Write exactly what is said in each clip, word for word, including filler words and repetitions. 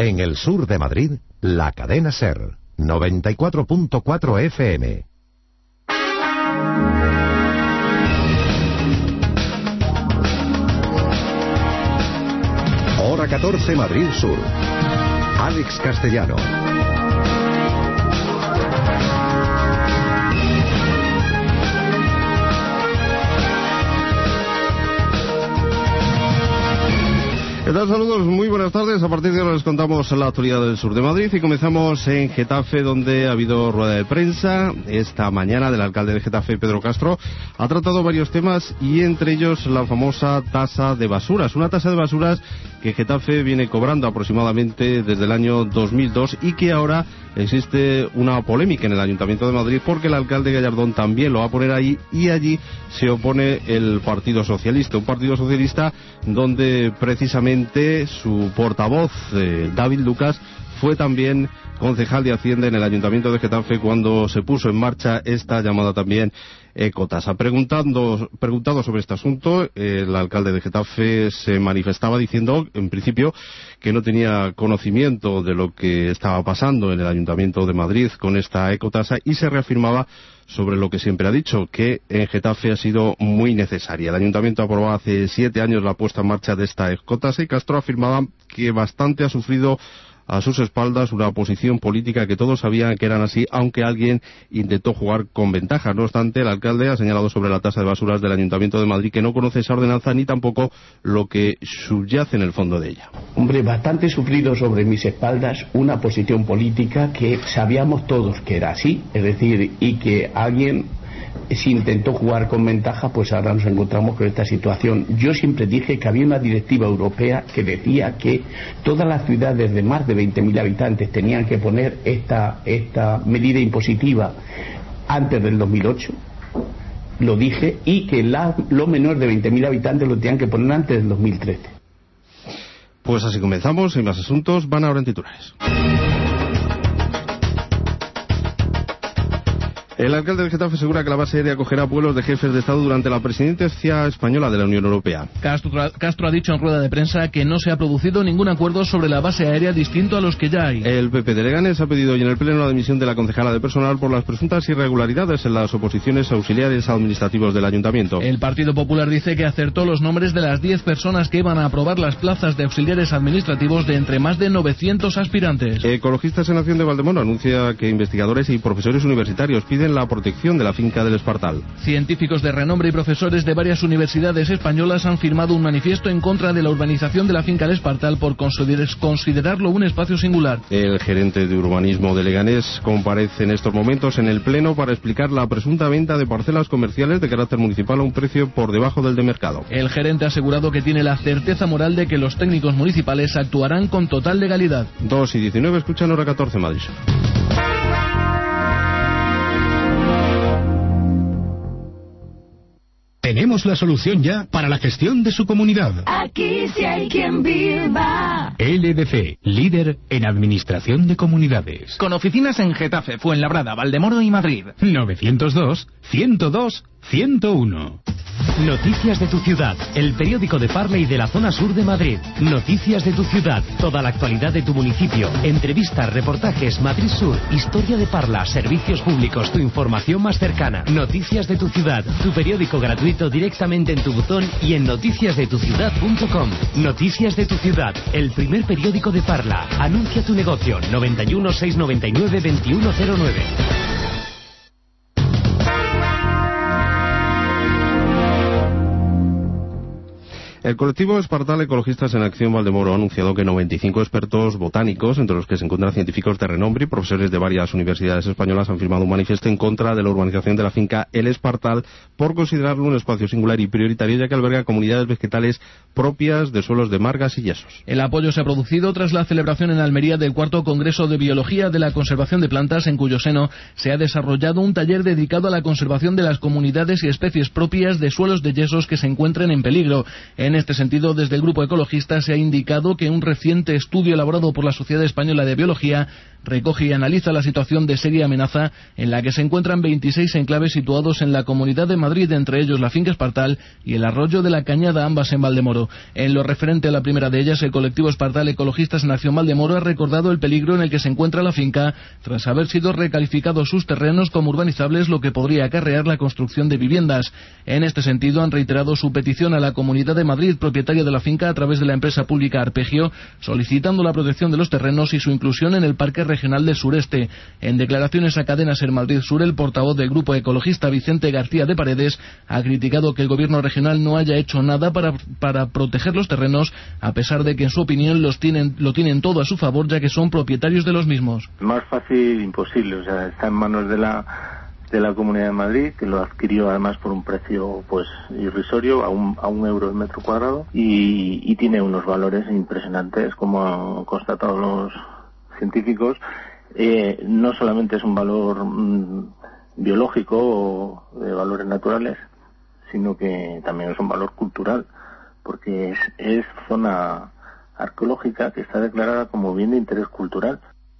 En el sur de Madrid, la cadena SER, noventa y cuatro punto cuatro F M. Hora catorce, Madrid Sur. Alex Castellano. ¿Qué tal? Saludos, muy buenas tardes. A partir de ahora les contamos la actualidad del sur de Madrid y comenzamos en Getafe, donde ha habido rueda de prensa esta mañana del alcalde de Getafe, Pedro Castro. Ha tratado varios temas y entre ellos la famosa tasa de basuras, una tasa de basuras que Getafe viene cobrando aproximadamente desde el año dos mil dos y que ahora existe una polémica en el Ayuntamiento de Madrid porque el alcalde Gallardón también lo va a poner ahí y allí se opone el Partido Socialista, un Partido Socialista donde precisamente su portavoz, eh, David Lucas, fue también concejal de Hacienda en el Ayuntamiento de Getafe cuando se puso en marcha esta llamada también ecotasa. Preguntando, preguntado sobre este asunto, eh, el alcalde de Getafe se manifestaba diciendo, en principio, que no tenía conocimiento de lo que estaba pasando en el Ayuntamiento de Madrid con esta ecotasa y se reafirmaba sobre lo que siempre ha dicho, que en Getafe ha sido muy necesaria. El Ayuntamiento aprobó hace siete años la puesta en marcha de esta ecotasa y Castro afirmaba que bastante ha sufrido a sus espaldas una posición política que todos sabían que eran así, aunque alguien intentó jugar con ventaja. No obstante, el alcalde ha señalado sobre la tasa de basuras del Ayuntamiento de Madrid que no conoce esa ordenanza ni tampoco lo que subyace en el fondo de ella. Hombre, bastante sufrido sobre mis espaldas una posición política que sabíamos todos que era así, es decir, y que alguien si intentó jugar con ventaja, pues ahora nos encontramos con esta situación. Yo siempre dije que había una directiva europea que decía que todas las ciudades de más de veinte mil habitantes tenían que poner esta, esta medida impositiva antes del dos mil ocho, lo dije, y que la, lo menor de veinte mil habitantes lo tenían que poner antes del dos mil trece. Pues así comenzamos, sin más asuntos, van ahora en titulares. El alcalde de Getafe asegura que la base aérea acogerá vuelos de jefes de Estado durante la presidencia española de la Unión Europea. Castro, Castro ha dicho en rueda de prensa que no se ha producido ningún acuerdo sobre la base aérea distinto a los que ya hay. El P P de Leganés ha pedido hoy en el Pleno la dimisión de la concejala de personal por las presuntas irregularidades en las oposiciones auxiliares administrativos del Ayuntamiento. El Partido Popular dice que acertó los nombres de las diez personas que iban a aprobar las plazas de auxiliares administrativos de entre más de novecientos aspirantes. Ecologistas en Acción de Valdemoro anuncia que investigadores y profesores universitarios piden la protección de la finca del Espartal. Científicos de renombre y profesores de varias universidades españolas han firmado un manifiesto en contra de la urbanización de la finca del Espartal por considerarlo un espacio singular. El gerente de urbanismo de Leganés comparece en estos momentos en el Pleno para explicar la presunta venta de parcelas comerciales de carácter municipal a un precio por debajo del de mercado. El gerente ha asegurado que tiene la certeza moral de que los técnicos municipales actuarán con total legalidad. dos y diecinueve, escuchan Hora catorce, Madrid. Tenemos la solución ya para la gestión de su comunidad. Aquí sí hay quien viva. L D C, líder en administración de comunidades. Con oficinas en Getafe, Fuenlabrada, Valdemoro y Madrid. novecientos dos, ciento dos, ciento uno. Noticias de tu ciudad, el periódico de Parla y de la zona sur de Madrid. Noticias de tu ciudad, toda la actualidad de tu municipio. Entrevistas, reportajes, Madrid Sur, historia de Parla, servicios públicos, tu información más cercana. Noticias de tu ciudad, tu periódico gratuito directamente en tu buzón y en noticias de tu ciudad punto com. Noticias de tu ciudad, el primer periódico de Parla. Anuncia tu negocio, noventa y uno, seiscientos noventa y nueve, veintiuno cero nueve. El colectivo Espartal Ecologistas en Acción Valdemoro ha anunciado que noventa y cinco expertos botánicos, entre los que se encuentran científicos de renombre y profesores de varias universidades españolas, han firmado un manifiesto en contra de la urbanización de la finca El Espartal por considerarlo un espacio singular y prioritario, ya que alberga comunidades vegetales propias de suelos de margas y yesos. El apoyo se ha producido tras la celebración en Almería del cuarto Congreso de Biología de la Conservación de Plantas, en cuyo seno se ha desarrollado un taller dedicado a la conservación de las comunidades y especies propias de suelos de yesos que se encuentren en peligro. En este sentido, desde el Grupo Ecologista se ha indicado que un reciente estudio elaborado por la Sociedad Española de Biología recoge y analiza la situación de seria amenaza en la que se encuentran veintiséis enclaves situados en la Comunidad de Madrid, entre ellos la finca Espartal y el arroyo de la Cañada, ambas en Valdemoro. En lo referente a la primera de ellas, el colectivo Espartal Ecologistas en Acción Valdemoro ha recordado el peligro en el que se encuentra la finca tras haber sido recalificados sus terrenos como urbanizables, lo que podría acarrear la construcción de viviendas. En este sentido, han reiterado su petición a la Comunidad de Madrid, propietaria de la finca, a través de la empresa pública Arpegio, solicitando la protección de los terrenos y su inclusión en el Parque Regional del Sureste. En declaraciones a Cadena Ser Madrid Sur, el portavoz del grupo ecologista Vicente García de Paredes ha criticado que el gobierno regional no haya hecho nada para, para proteger los terrenos, a pesar de que en su opinión los tienen, lo tienen todo a su favor, ya que son propietarios de los mismos. Más fácil imposible, o sea, está en manos de la de la Comunidad de Madrid, que lo adquirió además por un precio pues irrisorio, a un, a un euro el metro cuadrado, y, y tiene unos valores impresionantes, como han constatado los científicos. Eh, no solamente es un valor mmm, biológico o de valores naturales, sino que también es un valor cultural, porque es, es zona arqueológica que está declarada como bien de interés cultural.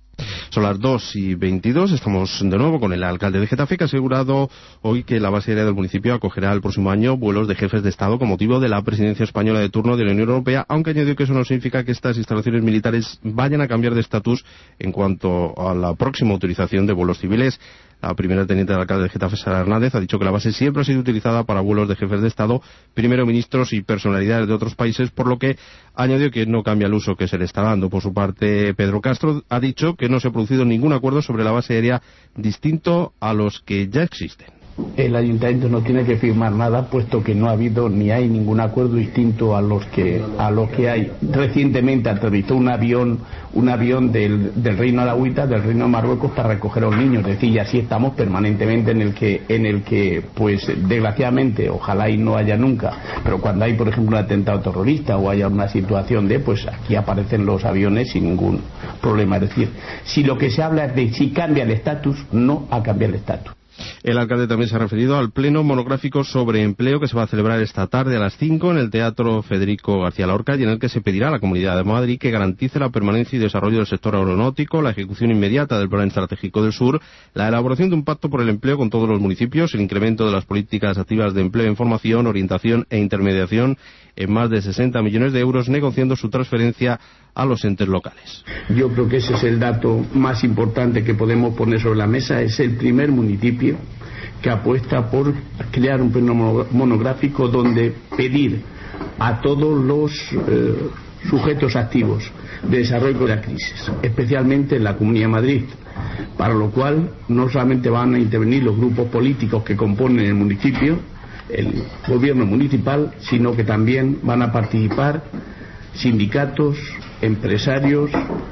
Son las dos y veintidós, estamos de nuevo con el alcalde de Getafe, que ha asegurado hoy que la base aérea del municipio acogerá el próximo año vuelos de jefes de Estado con motivo de la presidencia española de turno de la Unión Europea, aunque añadió que eso no significa que estas instalaciones militares vayan a cambiar de estatus en cuanto a la próxima utilización de vuelos civiles. La primera teniente del alcalde de Getafe, Sara Hernández, ha dicho que la base siempre ha sido utilizada para vuelos de jefes de Estado, primero ministros y personalidades de otros países, por lo que añadió que no cambia el uso que se le está dando. Por su parte, Pedro Castro ha dicho que no se ha producido ningún acuerdo sobre la base aérea distinto a los que ya existen. El ayuntamiento no tiene que firmar nada, puesto que no ha habido ni hay ningún acuerdo distinto a los que a los que hay. Recientemente aterrizó un avión un avión del, del Reino de Agüita, del Reino de Marruecos, para recoger a los niños. Es decir, y así estamos permanentemente en el que en el que pues desgraciadamente, ojalá y no haya nunca, pero cuando hay por ejemplo un atentado terrorista o haya una situación de, pues aquí aparecen los aviones sin ningún problema. Es decir, si lo que se habla es de si cambia el estatus, no ha cambiado el estatus. El alcalde también se ha referido al pleno monográfico sobre empleo que se va a celebrar esta tarde a las cinco en el Teatro Federico García Lorca, y en el que se pedirá a la Comunidad de Madrid que garantice la permanencia y desarrollo del sector aeronáutico, la ejecución inmediata del Plan Estratégico del Sur, la elaboración de un pacto por el empleo con todos los municipios, el incremento de las políticas activas de empleo en formación, orientación e intermediación en más de sesenta millones de euros, negociando su transferencia a los entes locales. Yo creo que ese es el dato más importante que podemos poner sobre la mesa. Es el primer municipio que apuesta por crear un pleno monográfico donde pedir a todos los eh, sujetos activos de desarrollo de la crisis, especialmente en la Comunidad de Madrid, para lo cual no solamente van a intervenir los grupos políticos que componen el municipio, el gobierno municipal, sino que también van a participar sindicatos, empresarios,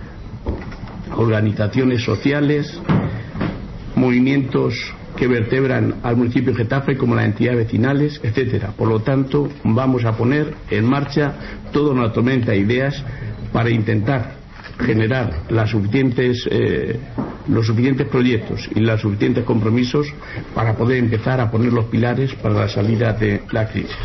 organizaciones sociales, movimientos que vertebran al municipio de Getafe, como las entidades vecinales, etcétera. Por lo tanto, vamos a poner en marcha toda una tormenta de ideas para intentar generar las suficientes, eh, los suficientes proyectos y los suficientes compromisos para poder empezar a poner los pilares para la salida de la crisis.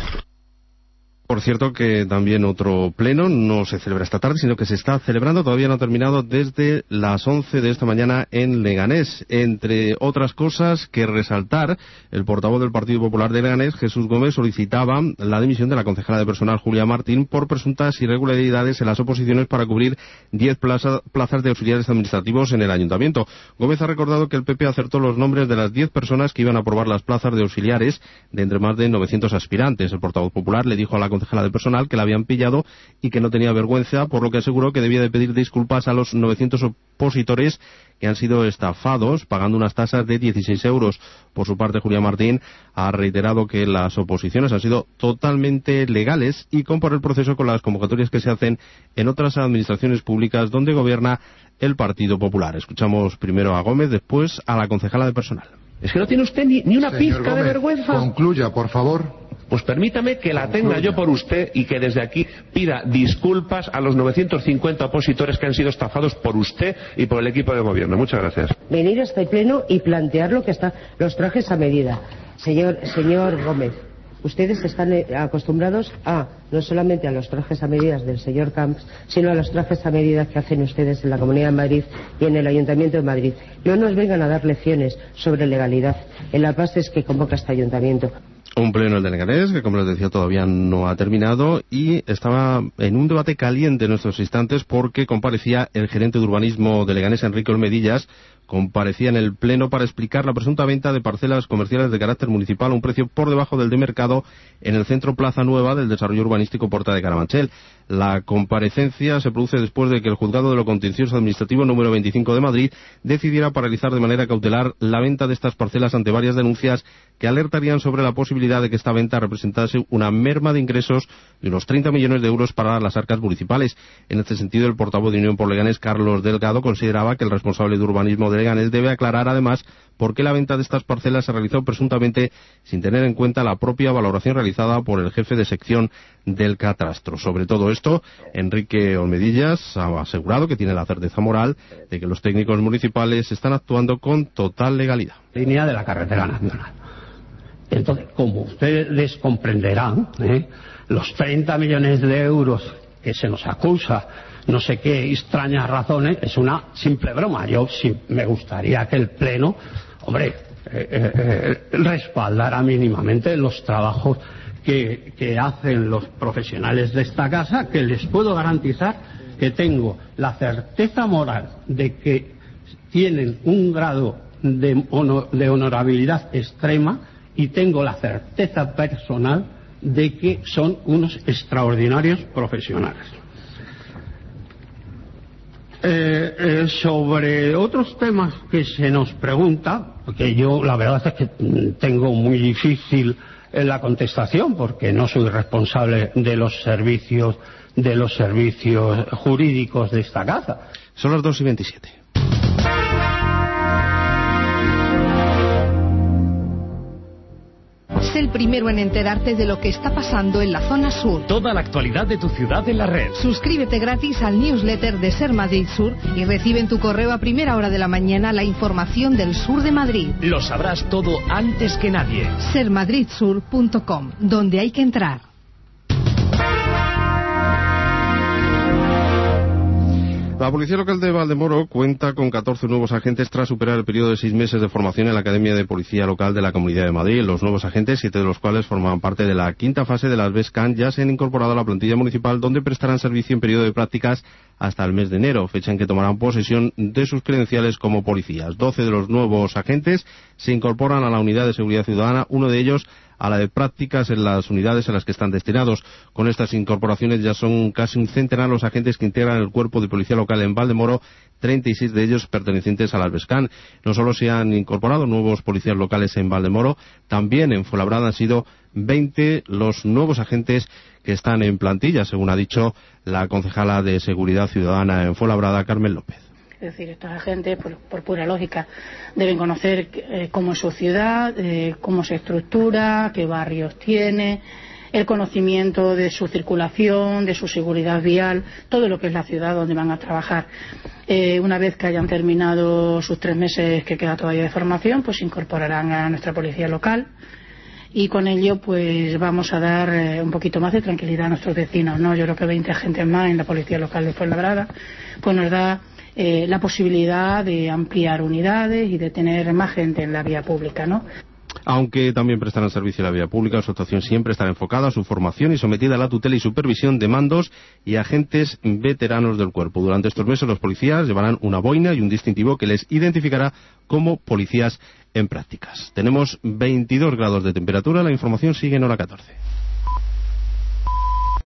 Por cierto que también otro pleno no se celebra esta tarde, sino que se está celebrando, todavía no ha terminado, desde las once de esta mañana en Leganés. Entre otras cosas que resaltar, el portavoz del Partido Popular de Leganés, Jesús Gómez, solicitaba la dimisión de la concejala de personal, Julia Martín, por presuntas irregularidades en las oposiciones para cubrir diez plaza, plazas de auxiliares administrativos en el ayuntamiento. Gómez ha recordado que el P P acertó los nombres de las diez personas que iban a aprobar las plazas de auxiliares de entre más de novecientos aspirantes. El portavoz popular le dijo a la concejala de personal que la habían pillado y que no tenía vergüenza, por lo que aseguró que debía de pedir disculpas a los novecientos opositores que han sido estafados pagando unas tasas de dieciséis euros. Por su parte, Julia Martín ha reiterado que las oposiciones han sido totalmente legales y compara el proceso con las convocatorias que se hacen en otras administraciones públicas donde gobierna el Partido Popular. Escuchamos primero a Gómez, después a la concejala de personal. Es que no tiene usted ni, ni una Señor pizca Gómez, de vergüenza. Concluya, por favor. Pues permítame que la tenga yo por usted y que desde aquí pida disculpas a los novecientos cincuenta opositores que han sido estafados por usted y por el equipo de gobierno. Muchas gracias. Venir a este pleno y plantear lo que está, los trajes a medida. Señor, señor Gómez, Ustedes están eh, acostumbrados a, no solamente a los trajes a medidas del señor Camps, sino a los trajes a medida que hacen ustedes en la Comunidad de Madrid y en el Ayuntamiento de Madrid. No nos vengan a dar lecciones sobre legalidad en las bases que convoca este ayuntamiento. Un pleno el de Leganés, que como les decía todavía no ha terminado, y estaba en un debate caliente en estos instantes porque comparecía el gerente de urbanismo de Leganés, Enrique Olmedillas, comparecía en el pleno para explicar la presunta venta de parcelas comerciales de carácter municipal a un precio por debajo del de mercado en el centro Plaza Nueva del desarrollo urbanístico Puerta de Carabanchel. La comparecencia se produce después de que el Juzgado de lo Contencioso Administrativo número veinticinco de Madrid decidiera paralizar de manera cautelar la venta de estas parcelas ante varias denuncias que alertarían sobre la posibilidad de que esta venta representase una merma de ingresos de unos treinta millones de euros para las arcas municipales. En este sentido, el portavoz de Unión por Leganés, Carlos Delgado, consideraba que el responsable de urbanismo de Leganés debe aclarar además por qué la venta de estas parcelas se realizó presuntamente sin tener en cuenta la propia valoración realizada por el jefe de sección del catastro. Sobre todo esto, Enrique Olmedillas ha asegurado que tiene la certeza moral de que los técnicos municipales están actuando con total legalidad. Línea de la carretera nacional. Entonces, como ustedes comprenderán, ¿eh? los treinta millones de euros que se nos acusa, no sé qué extrañas razones, es una simple broma. Yo sí me gustaría que el Pleno, hombre, eh, eh, respaldara mínimamente los trabajos que, que hacen los profesionales de esta casa, que les puedo garantizar que tengo la certeza moral de que tienen un grado de, honor, de honorabilidad extrema, y tengo la certeza personal de que son unos extraordinarios profesionales. Eh, eh, sobre otros temas que se nos pregunta, que yo la verdad es que tengo muy difícil eh, la contestación porque no soy responsable de los servicios de los servicios jurídicos de esta casa. Son las dos y veintisiete. Sé el primero en enterarte de lo que está pasando en la zona sur. Toda la actualidad de tu ciudad en la red. Suscríbete gratis al newsletter de Ser Madrid Sur y recibe en tu correo a primera hora de la mañana la información del sur de Madrid. Lo sabrás todo antes que nadie. ser madrid sur punto com, donde hay que entrar. La Policía Local de Valdemoro cuenta con catorce nuevos agentes tras superar el periodo de seis meses de formación en la Academia de Policía Local de la Comunidad de Madrid. Los nuevos agentes, siete de los cuales formaban parte de la quinta fase de las BESCAN, ya se han incorporado a la plantilla municipal, donde prestarán servicio en periodo de prácticas hasta el mes de enero, fecha en que tomarán posesión de sus credenciales como policías. Doce de los nuevos agentes se incorporan a la Unidad de Seguridad Ciudadana, uno de ellos a la de prácticas en las unidades en las que están destinados. Con estas incorporaciones ya son casi un centenar los agentes que integran el cuerpo de policía local en Valdemoro, treinta y seis de ellos pertenecientes a la BESCAN. No solo se han incorporado nuevos policías locales en Valdemoro, también en Fuenlabrada han sido veinte los nuevos agentes que están en plantilla, según ha dicho la concejala de Seguridad Ciudadana en Fuenlabrada, Carmen López. Es decir, estos agentes, por, por pura lógica, deben conocer eh, cómo es su ciudad, eh, cómo se estructura, qué barrios tiene, el conocimiento de su circulación, de su seguridad vial, todo lo que es la ciudad donde van a trabajar. Eh, una vez que hayan terminado sus tres meses que queda todavía de formación, pues se incorporarán a nuestra policía local. Y con ello pues vamos a dar eh, un poquito más de tranquilidad a nuestros vecinos, ¿no? Yo creo que veinte agentes más en la Policía Local de Fuenlabrada pues nos da eh, la posibilidad de ampliar unidades y de tener más gente en la vía pública, ¿no? Aunque también prestarán servicio en la vía pública, su actuación siempre estará enfocada a su formación y sometida a la tutela y supervisión de mandos y agentes veteranos del cuerpo. Durante estos meses los policías llevarán una boina y un distintivo que les identificará como policías en prácticas. Tenemos veintidós grados de temperatura, la información sigue en hora catorce.